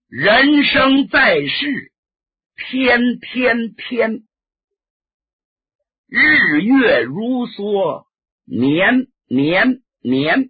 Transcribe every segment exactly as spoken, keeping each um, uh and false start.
人生在世，天天天，日月如梭，年年年。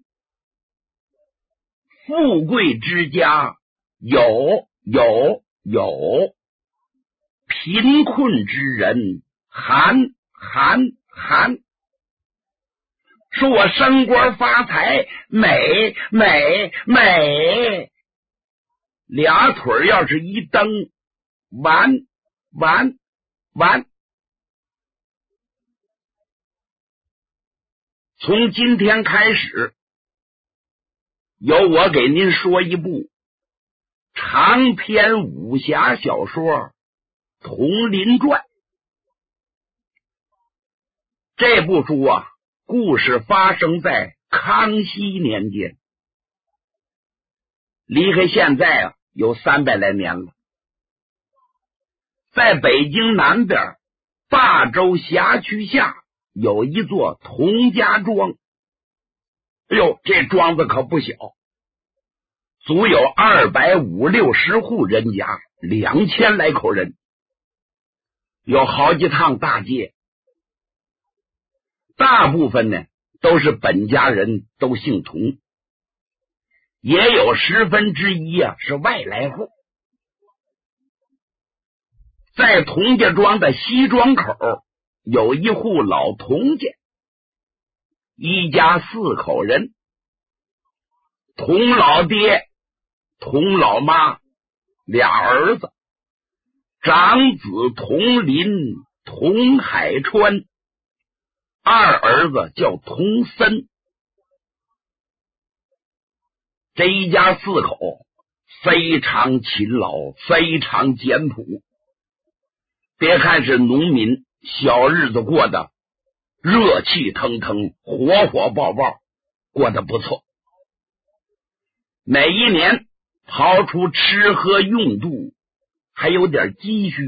富贵之家有有有，贫困之人寒寒寒。说我升官发财，美美美，俩腿要是一蹬，完完完。从今天开始，由我给您说一部长篇武侠小说《佟林传》。这部书啊，故事发生在康熙年间，离开现在啊有三百来年了。在北京南边大洲辖区下有一座佟家庄，哎呦，这庄子可不小，足有二百五六十户人家，两千来口人，有好几趟大街。大部分呢都是本家人，都姓佟，也有十分之一啊是外来户。在佟家庄的西庄口有一户老佟家，一家四口人，佟老爹、佟老妈，俩儿子，长子佟林、佟海川，二儿子叫佟森。这一家四口非常勤劳，非常简朴。别看是农民，小日子过得热气腾腾，火火爆爆，过得不错。每一年刨出吃喝用度，还有点积蓄。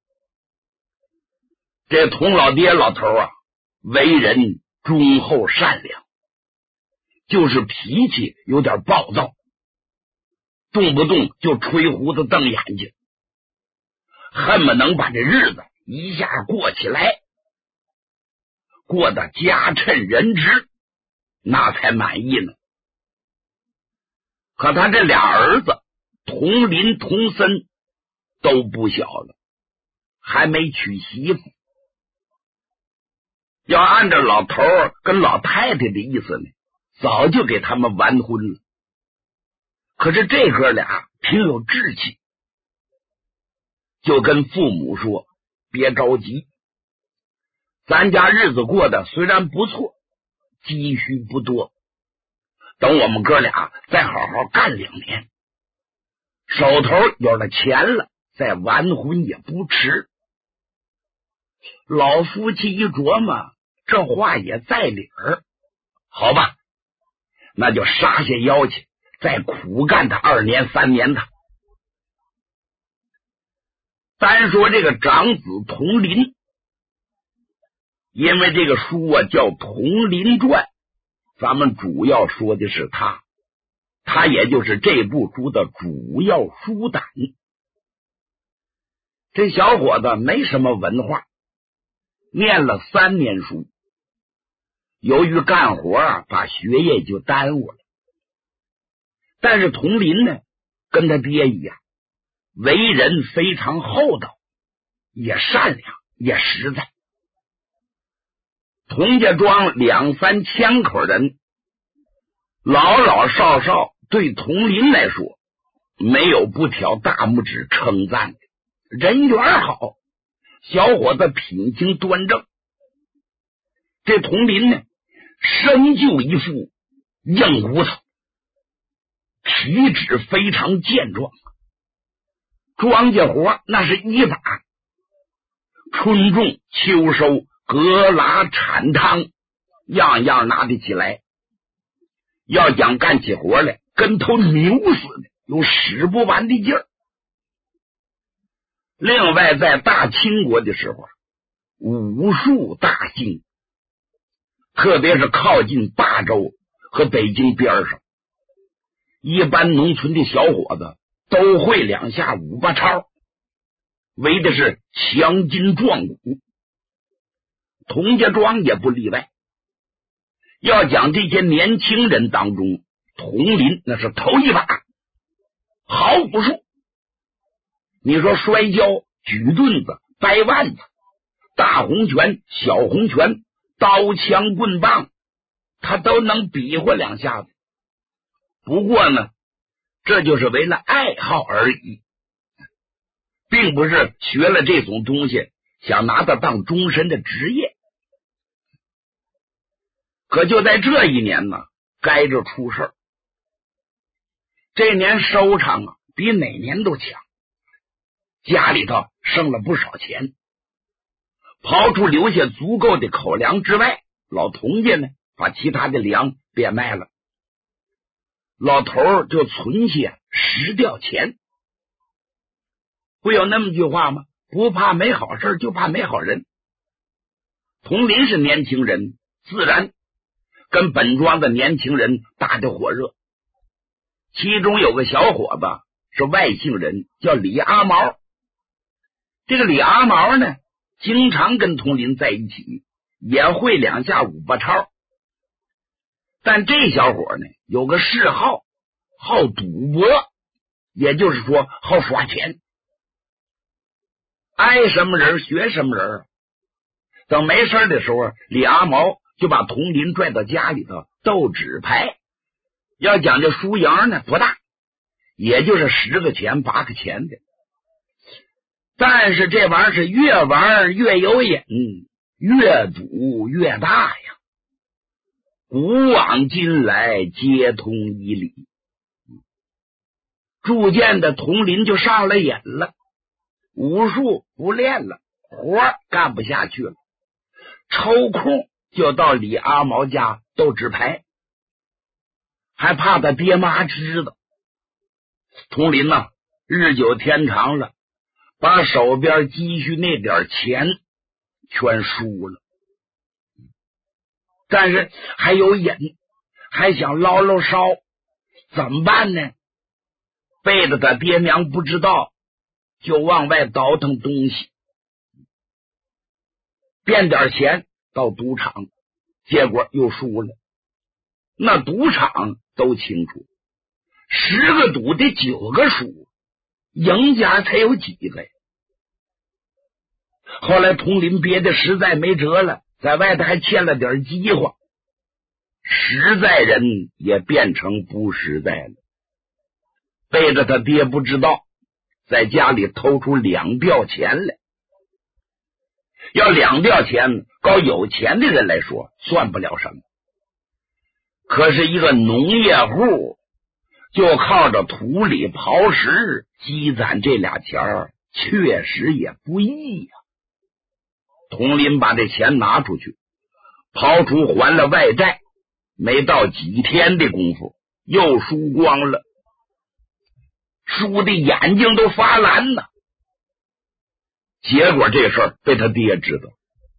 这佟老爹老头啊，为人忠厚善良，就是脾气有点暴躁，动不动就吹胡子瞪眼睛，恨不能把这日子一下过起来，过得家趁人直，那才满意呢。可他这俩儿子佟林、佟森都不小了，还没娶媳妇。要按照老头跟老太太的意思呢，早就给他们完婚了。可是这哥俩挺有志气，就跟父母说，别着急，咱家日子过得虽然不错，积蓄不多，等我们哥俩再好好干两年，手头有了钱了，再完婚也不迟。老夫妻一琢磨，这话也在理儿，好吧，那就杀下腰去，再苦干他二年三年的。单说这个长子佟林，因为这个书啊叫《佟林传》，咱们主要说的是他，他也就是这部书的主要书胆。这小伙子没什么文化，念了三年书，由于干活啊，把学业就耽误了。但是佟林呢，跟他爹一样，为人非常厚道，也善良，也实在。佟家庄两三千口人，老老少少对佟林来说，没有不挑大拇指称赞的。人缘好，小伙子品行端正。这佟林呢，生就一副硬骨头，体质非常健壮，庄稼活那是一把，春种秋收，割拉铲汤，样样拿得起来。要想干起活来，跟头牛似的，有使不完的劲儿。另外在大清国的时候，武术大兴，特别是靠近大洲和北京边上，一般农村的小伙子都都会两下五八超，为的是强筋壮骨。童家庄也不例外。要讲这些年轻人当中，童林那是头一把，好武术。你说摔跤、举盾子、掰腕子、大红拳、小红拳、刀枪棍棒，他都能比划两下子。不过呢，这就是为了爱好而已，并不是学了这种东西想拿它当终身的职业。可就在这一年呢，该着出事儿。这年收场啊，比哪年都强，家里头剩了不少钱。刨出留下足够的口粮之外，老童家呢把其他的粮变卖了，老头儿就存下十吊钱。不有那么句话吗？不怕没好事，就怕没好人。童林是年轻人，自然跟本庄的年轻人打得火热。其中有个小伙子是外姓人，叫李阿毛。这个李阿毛呢，经常跟童林在一起，也会两下五八超。但这小伙呢，有个嗜好，好赌博，也就是说好耍钱，爱什么人学什么人。等没事的时候，李阿毛就把童林拽到家里头斗纸牌。要讲这输赢呢不大，也就是十个钱八个钱的，但是这玩意儿是越玩越有瘾，越赌越大呀。古往今来皆通一理，逐渐的童林就上了瘾了，武术不练了，活干不下去了，抽空就到李阿毛家斗纸牌，还怕他爹妈知道。童林呐，日久天长了，把手边积蓄那点钱全输了，但是还有瘾，还想捞捞烧，怎么办呢？背着他爹娘不知道，就往外倒腾东西，变点钱到赌场，结果又输了。那赌场都清楚，十个赌的九个输，赢家才有几个呀？后来童林憋的实在没辙了，在外头还欠了点饥荒，实在人也变成不实在了，背着他爹不知道，在家里偷出两吊钱来。要两吊钱，搞有钱的人来说算不了什么，可是一个农业户就靠着土里刨食积攒这俩钱儿，确实也不易呀。童林把这钱拿出去，刨除还了外债，没到几天的功夫又输光了，输的眼睛都发蓝呢。结果这事儿被他爹知道，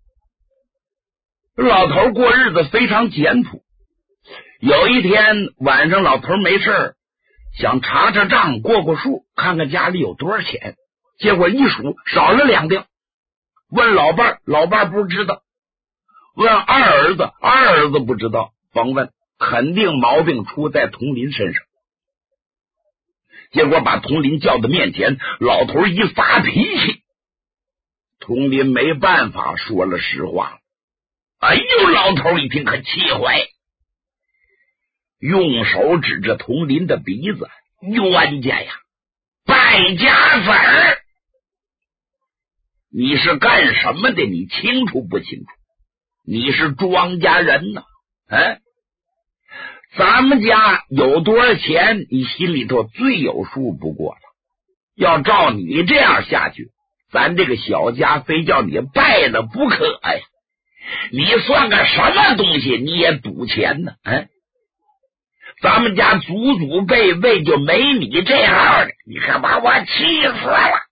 老头过日子非常简朴。有一天晚上，老头没事想查查账，过过数，看看家里有多少钱，结果一数少了两吊，问老伴儿，老伴儿不知道，问二儿子，二儿子不知道，甭问，肯定毛病出在童林身上。结果把童林叫到面前，老头一发脾气，童林没办法说了实话。哎呦，老头一听可气坏，用手指着童林的鼻子，冤家呀，败家子儿，你是干什么的？你清楚不清楚？你是庄稼人呐、啊哎，咱们家有多少钱，你心里头最有数不过了。要照你这样下去，咱这个小家非叫你败了不可呀！你算个什么东西？你也赌钱呢？哎，咱们家祖祖辈辈就没你这样的，你可把我气死了！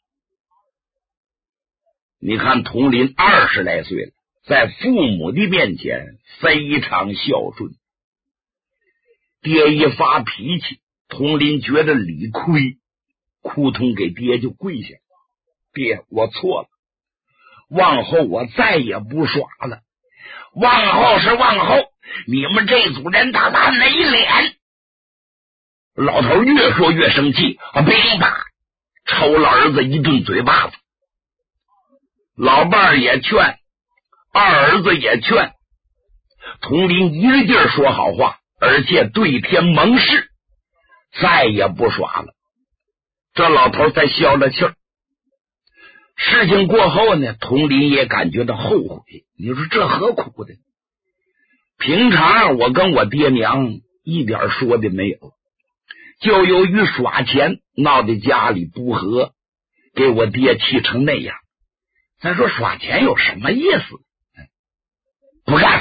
你看童林二十来岁了，在父母的面前非常孝顺。爹一发脾气，童林觉得理亏， 扑通给爹就跪下，爹，我错了，往后我再也不耍了，往后是往后，你们这组人他妈没脸！老头越说越生气，乒啪抽了儿子一顿嘴巴子。老伴儿也劝，二儿子也劝，佟林一个劲儿说好话，而且对天盟誓，再也不耍了。这老头才消了气儿。事情过后呢，佟林也感觉到后悔。你说这何苦的？平常我跟我爹娘一点说的没有，就由于耍钱闹得家里不和，给我爹气成那样。咱说耍钱有什么意思？不干，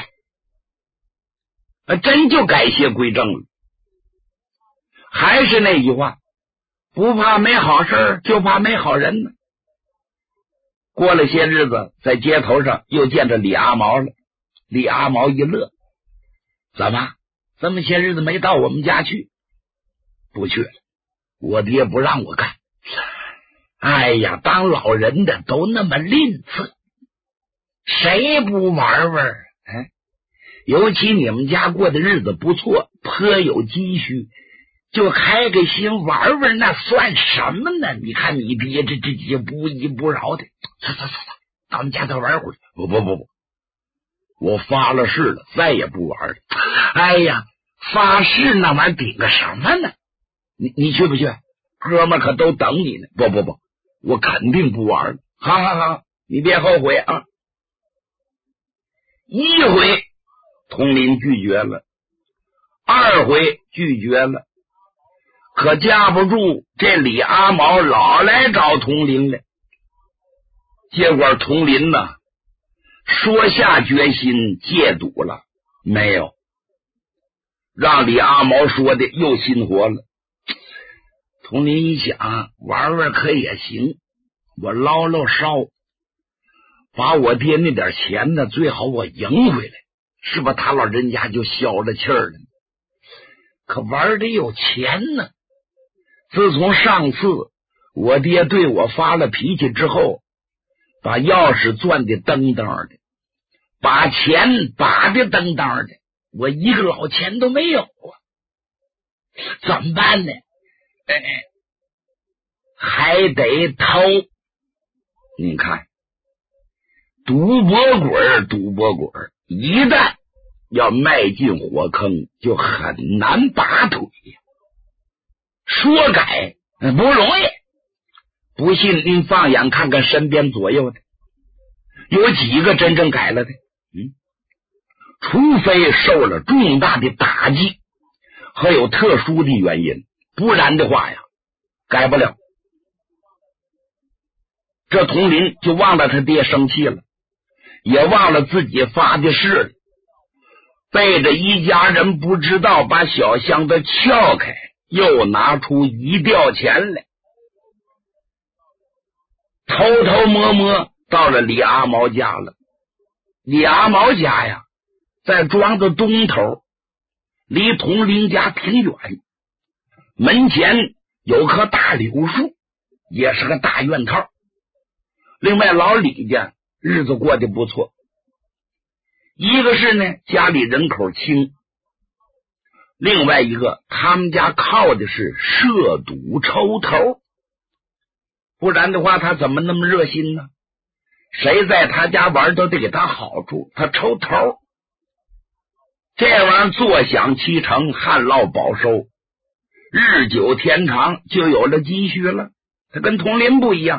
真就改邪归正了。还是那句话，不怕没好事，就怕没好人呢。过了些日子，在街头上又见着李阿毛了。李阿毛一乐，怎么这么些日子没到我们家去？不去了，我爹不让我干。哎呀，当老人的都那么吝啬，谁不玩玩？哎，尤其你们家过的日子不错，颇有积蓄，就开个心玩玩，那算什么呢？你看你爹这这这不依不饶的，走走走走，到你家再玩会儿。不不不不，我发了誓了，再也不玩了。哎呀，发誓那玩意儿顶个什么呢？你你去不去？哥们可都等你呢。不不不，我肯定不玩了。好好好，你别后悔啊！一回佟林拒绝了，二回拒绝了，可架不住这李阿毛老来找佟林来。结果佟林呢，说下决心戒赌了没有？让李阿毛说的又心活了。佟林一想，玩玩可也行，我捞捞烧，把我爹那点钱呢，最好我赢回来，是吧？他老人家就消了气儿了。可玩的有钱呢。自从上次我爹对我发了脾气之后，把钥匙攥的蹬蹬的，把钱把的蹬蹬的，我一个老钱都没有啊！怎么办呢？哎，还得偷。你看，赌博鬼赌博鬼一旦要迈进火坑，就很难拔腿呀。说改不容易，不信您放眼看看身边左右的，有几个真正改了的？嗯，除非受了重大的打击和有特殊的原因，不然的话呀，改不了。这佟林就忘了他爹生气了，也忘了自己发的誓了，背着一家人不知道把小箱子撬开，又拿出一吊钱来，偷偷摸摸到了李阿毛家了。李阿毛家呀，在庄子东头，离佟林家挺远，门前有棵大柳树，也是个大院套。另外老李家日子过得不错，一个是呢家里人口轻，另外一个他们家靠的是涉赌抽头，不然的话他怎么那么热心呢？谁在他家玩都得给他好处，他抽头，这玩意儿坐享其成，旱涝保收，日久天长就有了积蓄了。他跟佟林不一样，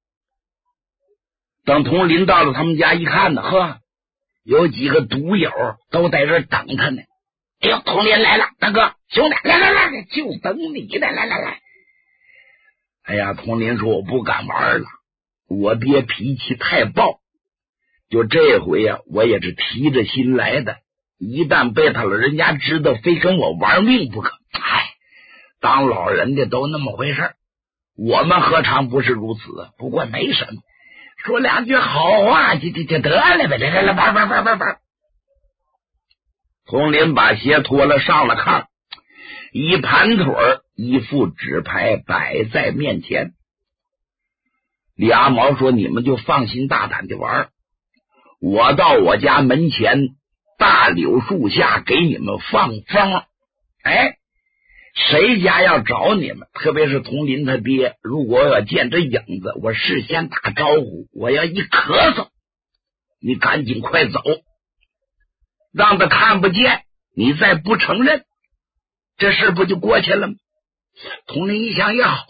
等佟林到了他们家一看呢，呵，有几个赌友都在这等他呢。哎呦，佟林来了，大哥兄弟，来来来，就等你的，来来来。哎呀，佟林说我不敢玩了，我爹脾气太暴，就这回呀、啊，我也是提着心来的，一旦被他老人家知道，非跟我玩命不可。哎，当老人的都那么回事，我们何尝不是如此？不过没什么，说两句好话就就就得了呗，来来来，玩玩玩玩玩。佟林把鞋脱了，上了炕， 一盘腿儿，一副纸牌摆在面前。李阿毛说：“你们就放心大胆的玩，我到我家门前大柳树下给你们放风。哎，谁家要找你们，特别是佟林他爹，如果要见着影子，我事先打招呼，我要一咳嗽，你赶紧快走，让他看不见，你再不承认，这事不就过去了吗？”佟林一想也好，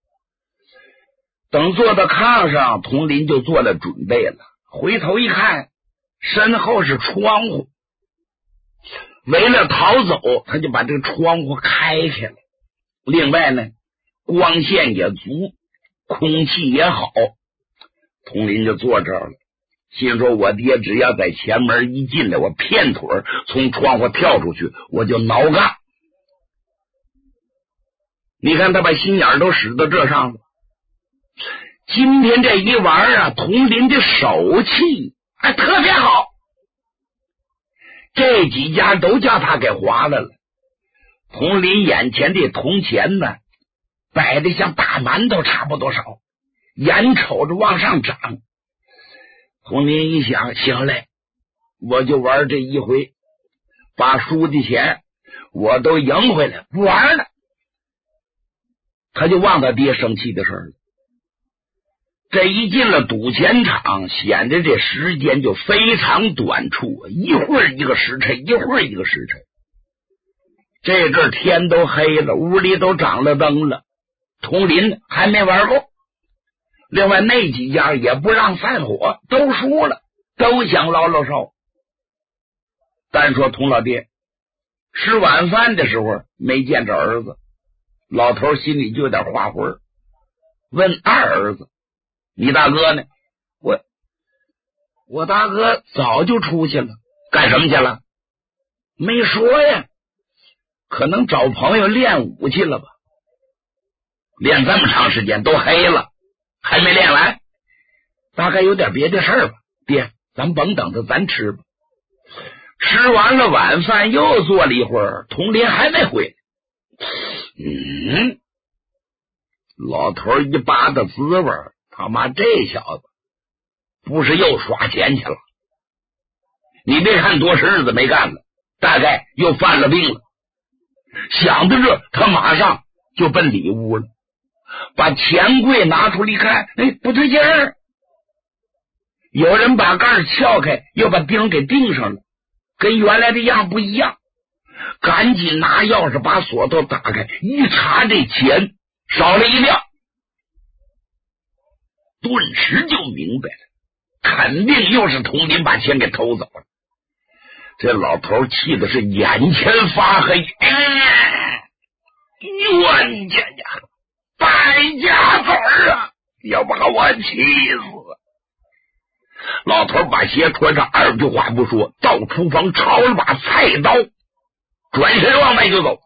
等坐到炕上，佟林就做了准备了。回头一看，身后是窗户，为了逃走，他就把这个窗户开开了。另外呢，光线也足，空气也好，佟林就坐这儿了，心说我爹只要在前门一进来，我片腿从窗户跳出去，我就挠干。你看他把心眼都使到这上了。今天这一玩啊，佟林的手气还特别好，这几家都叫他给划来了。佟林眼前的铜钱呢，摆的像大馒头差不多少，眼瞅着往上涨。佟林一想，行嘞，我就玩这一回，把输的钱我都赢回来，不玩了。他就忘他爹生气的事了。这一进了赌钱场，显得这时间就非常短促，一会儿一个时辰，一会儿一个时辰。这阵天都黑了，屋里都长了灯了，佟林还没玩够。另外那几家也不让散伙，都输了，都想捞捞烧。单说佟老爹吃晚饭的时候没见着儿子，老头心里就有点花魂，问二儿子：“你大哥呢？”我我大哥早就出去了。干什么去了？没说呀，可能找朋友练武去了吧。练这么长时间都黑了，还没练完，大概有点别的事儿吧。爹，咱甭等着，咱吃吧。吃完了晚饭，又坐了一会儿，佟林还没回来。嗯，老头一扒的滋味，他妈这小子不是又耍钱去了？你别看多少日子没干了，大概又犯了病了。想到这，他马上就奔里屋了，把钱柜拿出来一看，哎，不对劲儿，有人把盖撬开，又把钉给钉上了，跟原来的样不一样。赶紧拿钥匙把锁都打开，一查这钱少了一辆，顿时就明白了，肯定又是佟林把钱给偷走了。这老头气的是眼前发黑，哎，冤家呀，败家子儿啊，要把我气死！老头把鞋穿上，二句话不说，到厨房抄了把菜刀，转身往外就走。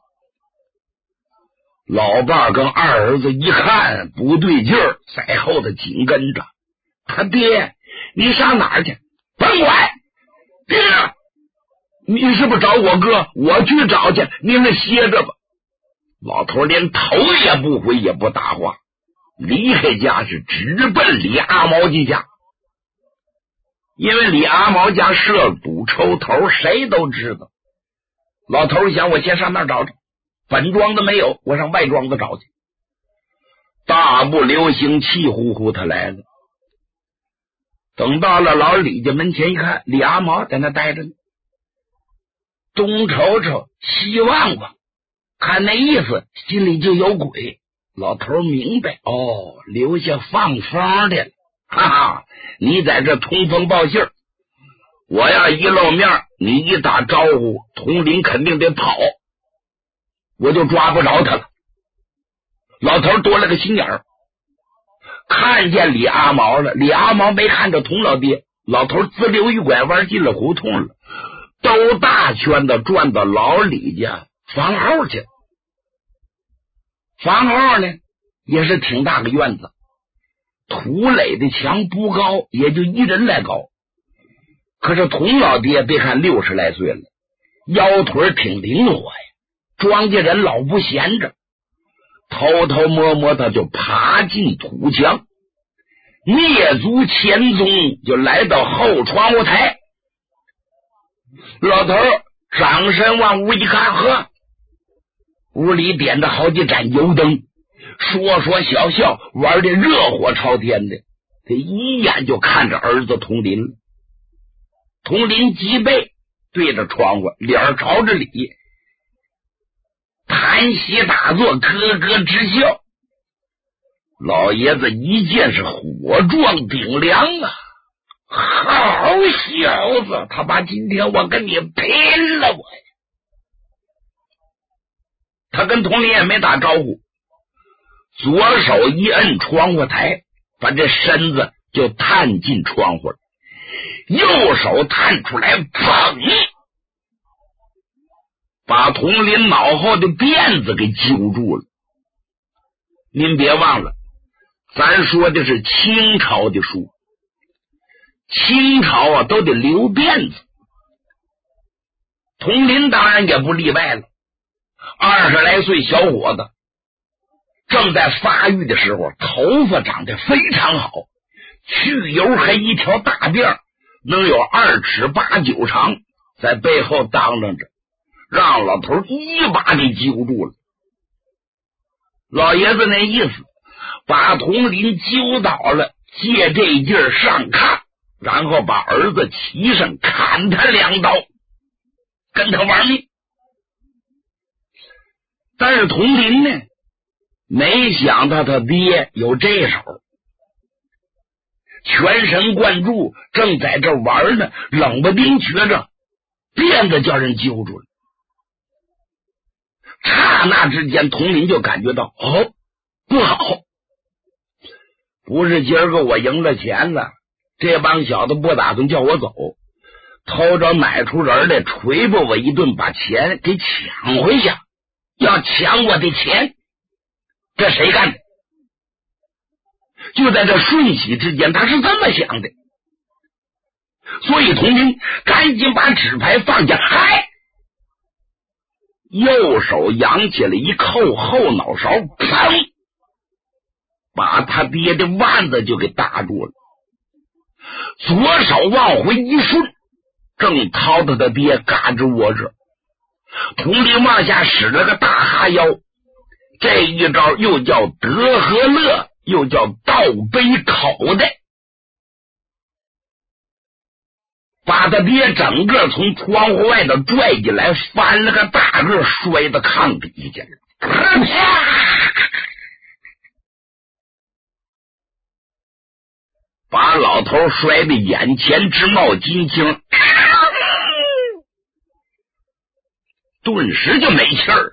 老伴跟二儿子一看不对劲儿，在后头紧跟着。他爹，你上哪儿去？甭管！爹，你是不是找我哥？我去找去，你们歇着吧。老头连头也不回，也不答话，离开家是直奔李阿毛家。因为李阿毛家设赌抽头，谁都知道。老头想，我先上那儿找找，本庄子没有，我上外庄子找去。大步流星，气呼呼他来了。等到了老李家门前一看，李阿毛在那待着呢，东瞅瞅西望望，看那意思心里就有鬼。老头明白，哦，留下放风的了，哈哈，你在这通风报信儿，我要一露面，你一打招呼，佟林肯定得跑，我就抓不着他了。老头多了个心眼儿，看见李阿毛了，李阿毛没看着佟老爹，老头自溜一拐弯进了胡同了，兜大圈子转到老李家房后去。房后呢也是挺大个院子，土垒的墙不高，也就一人来高。可是佟老爹别看六十来岁了，腰腿挺灵活呀， 庄稼人老不闲着，偷偷摸摸他就爬进土墙，蹑足潜踪，就来到后窗户台。老头转身往屋一看，呵，屋里点着好几盏油灯，说说笑笑，玩的热火朝天的。他一眼就看着儿子童林了。童林脊背对着窗户，脸朝着里，谈息打坐，咯咯直笑。老爷子一见是火壮顶梁啊，好小子，他妈今天我跟你拼了我！他跟童林也没打招呼，左手一摁窗户台，把这身子就探进窗户了，右手探出来，砰，把童林脑后的辫子给揪住了。您别忘了，咱说的是清朝的书，清朝啊都得留辫子，童林当然也不例外了。二十来岁小伙子，正在发育的时候，头发长得非常好，去油黑一条大辫，能有二尺八九长，在背后当啷着，让老头一把给揪住了。老爷子那意思，把童林揪倒了，借这劲儿上炕，然后把儿子骑上，砍他两刀，跟他玩命。但是童林呢，没想到他爹有这手，全神贯注，正在这玩呢，冷不丁觉着辫子叫人揪住了。刹那之间，童林就感觉到哦，不好，不是今儿个我赢了钱了，这帮小子不打算叫我走，偷着买出人来锤吧我一顿，把钱给抢回去，要抢我的钱，这谁干的？就在这瞬息之间，他是这么想的。所以童林赶紧把纸牌放下，嗨，右手扬起来一扣后脑勺，砰，把他爹的腕子就给打住了。左手往回一顺，正掏到他爹嘎吱窝着。童林往下使了个大哈腰，这一招又叫德和乐，又叫倒背口袋，把他爹整个从窗户外头拽进来，翻了个大个，摔到炕底下去，把老头摔得眼前直冒金星，顿时就没气儿。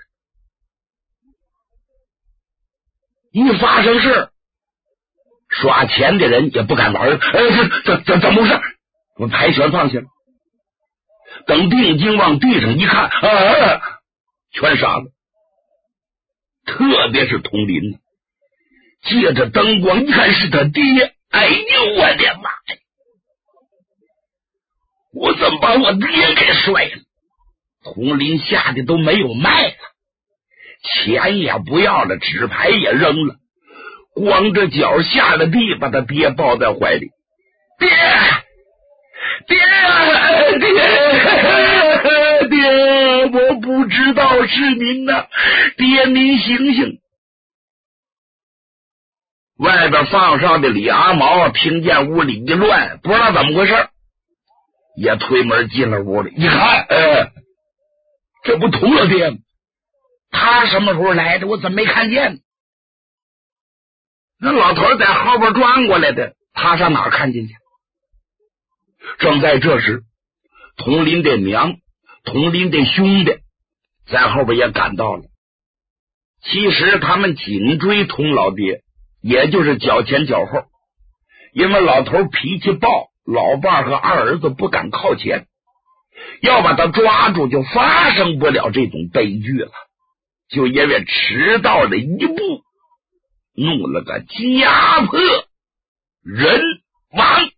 一发生事，耍钱的人也不敢玩，哎，这这这怎么回事？我牌全放下了，等定睛往地上一看，啊，全傻了。特别是童林，借着灯光一看是他爹，哎呦我的妈呀！我怎么把我爹给摔了？童林吓得都没有脉了，钱也不要了，纸牌也扔了，光着脚下了地，把他爹抱在怀里。爹爹爹爹，我不知道是您呐，爹您醒醒！外边放哨的李阿毛听见屋里一乱，不知道怎么回事，也推门进了屋里，一看，呃，这不童老爹吗？他什么时候来的？我怎么没看见？那老头在后边转过来的，他上哪儿看见去？正在这时，童林的娘、童林的兄弟在后边也赶到了。其实他们紧追童老爹，也就是脚前脚后，因为老头脾气暴，老伴和二儿子不敢靠前，要把他抓住就发生不了这种悲剧了，就因为迟到了一步，弄了个家破人亡。